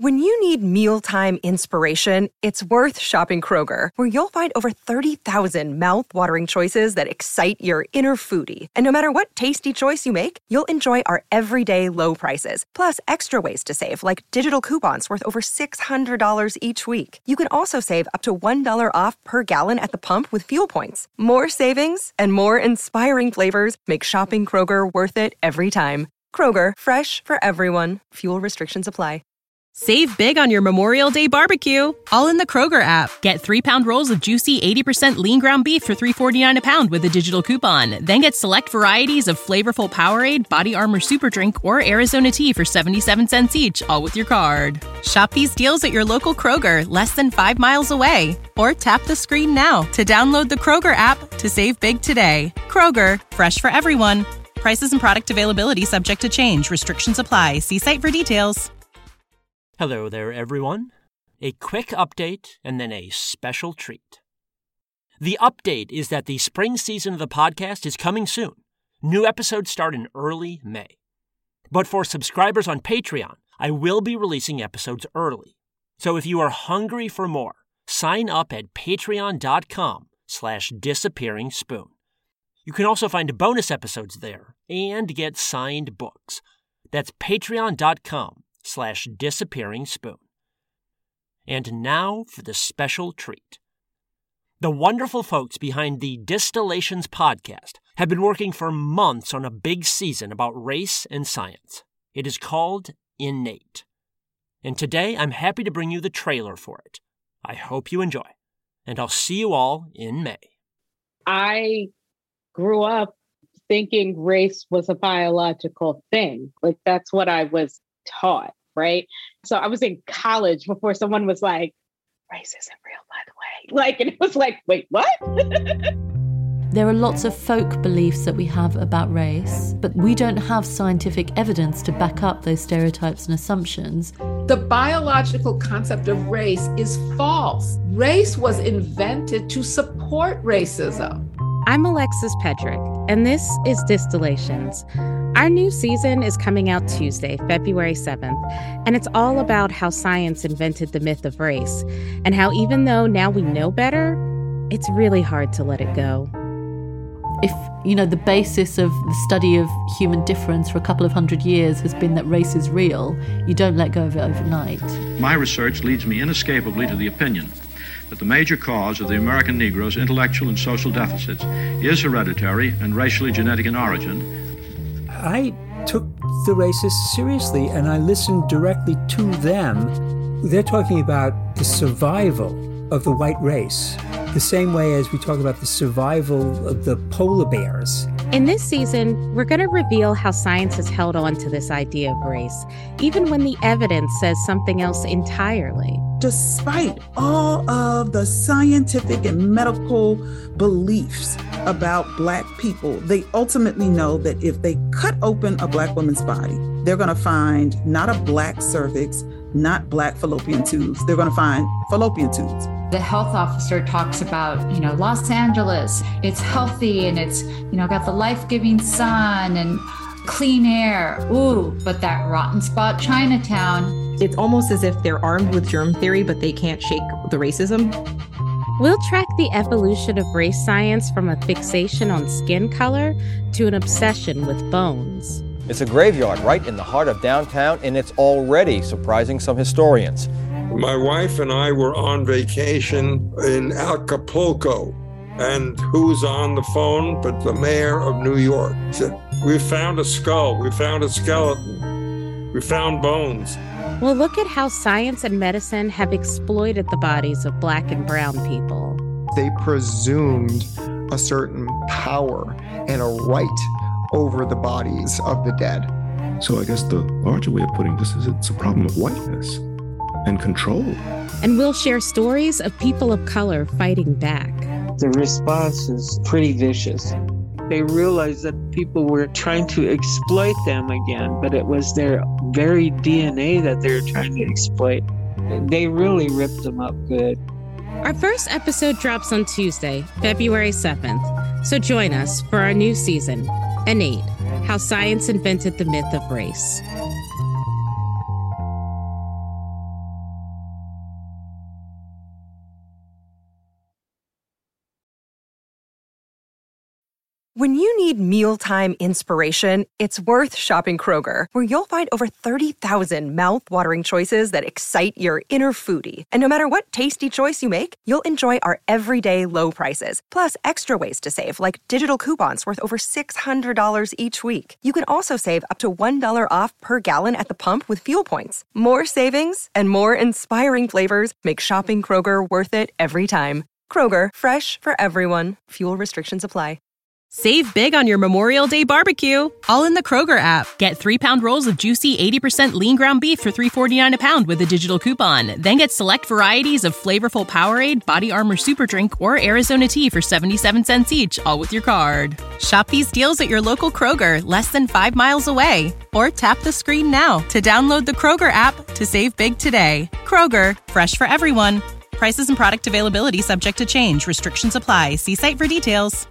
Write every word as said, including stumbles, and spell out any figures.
When you need mealtime inspiration, it's worth shopping Kroger, where you'll find over thirty thousand mouth-watering choices that excite your inner foodie. And no matter what tasty choice you make, you'll enjoy our everyday low prices, plus extra ways to save, like digital coupons worth over six hundred dollars each week. You can also save up to one dollar off per gallon at the pump with fuel points. More savings and more inspiring flavors make shopping Kroger worth it every time. Kroger, fresh for everyone. Fuel restrictions apply. Save big on your Memorial Day barbecue, all in the Kroger app. Get three-pound rolls of juicy eighty percent lean ground beef for three dollars and forty-nine cents a pound with a digital coupon. Then get select varieties of flavorful Powerade, Body Armor Super Drink, or Arizona tea for seventy-seven cents each, all with your card. Shop these deals at your local Kroger, less than five miles away. Or tap the screen now to download the Kroger app to save big today. Kroger, fresh for everyone. Prices and product availability subject to change. Restrictions apply. See site for details. Hello there, everyone. A quick update and then a special treat. The update is that the spring season of the podcast is coming soon. New episodes start in early May. But for subscribers on Patreon, I will be releasing episodes early. So if you are hungry for more, sign up at patreon.com slash disappearing spoon. You can also find bonus episodes there and get signed books. That's patreon.com slash disappearing spoon. And now for the special treat. The wonderful folks behind the Distillations podcast have been working for months on a big season about race and science. It is called Innate. And today I'm happy to bring you the trailer for it. I hope you enjoy. And I'll see you all in May. I grew up thinking race was a biological thing. Like, that's what I was taught, right? So I was in college before someone was like, race isn't real, by the way. Like, and it was like, wait, what? There are lots of folk beliefs that we have about race, but we don't have scientific evidence to back up those stereotypes and assumptions. The biological concept of race is false. Race was invented to support racism. I'm Alexis Pedrick, and this is Distillations. Our new season is coming out Tuesday, February seventh, and it's all about how science invented the myth of race, and how even though now we know better, it's really hard to let it go. If, you know, the basis of the study of human difference for a couple of hundred years has been that race is real, you don't let go of it overnight. My research leads me inescapably to the opinion that the major cause of the American Negro's intellectual and social deficits is hereditary and racially genetic in origin. I took the racists seriously, and I listened directly to them. They're talking about the survival of the white race, the same way as we talk about the survival of the polar bears. In this season, we're going to reveal how science has held on to this idea of race, even when the evidence says something else entirely. Despite all of the scientific and medical beliefs about Black people, they ultimately know that if they cut open a Black woman's body, they're going to find not a Black cervix, not Black fallopian tubes. They're going to find fallopian tubes. The health officer talks about, you know, Los Angeles, it's healthy and it's, you know, got the life-giving sun and clean air. Ooh, but that rotten spot, Chinatown. It's almost as if they're armed with germ theory, but they can't shake the racism. We'll track the evolution of race science from a fixation on skin color to an obsession with bones. It's a graveyard right in the heart of downtown, and it's already surprising some historians. My wife and I were on vacation in Acapulco, and who's on the phone but the mayor of New York? He said, we found a skull, we found a skeleton, we found bones. We'll look at how science and medicine have exploited the bodies of Black and brown people. They presumed a certain power and a right over the bodies of the dead. So I guess the larger way of putting this is it's a problem of whiteness and control. And we'll share stories of people of color fighting back. The response is pretty vicious. They realized that people were trying to exploit them again, but it was their very D N A that they were trying to exploit. They really ripped them up good. Our first episode drops on Tuesday, February seventh. So join us for our new season, Innate, How Science Invented the Myth of Race. When you need mealtime inspiration, it's worth shopping Kroger, where you'll find over thirty thousand mouth-watering choices that excite your inner foodie. And no matter what tasty choice you make, you'll enjoy our everyday low prices, plus extra ways to save, like digital coupons worth over six hundred dollars each week. You can also save up to one dollar off per gallon at the pump with fuel points. More savings and more inspiring flavors make shopping Kroger worth it every time. Kroger, fresh for everyone. Fuel restrictions apply. Save big on your Memorial Day barbecue, all in the Kroger app. Get three-pound rolls of juicy eighty percent lean ground beef for three forty-nine a pound with a digital coupon. Then get select varieties of flavorful Powerade, Body Armor Super Drink, or Arizona tea for seventy-seven cents each, all with your card. Shop these deals at your local Kroger, less than five miles away. Or tap the screen now to download the Kroger app to save big today. Kroger, fresh for everyone. Prices and product availability subject to change. Restrictions apply. See site for details.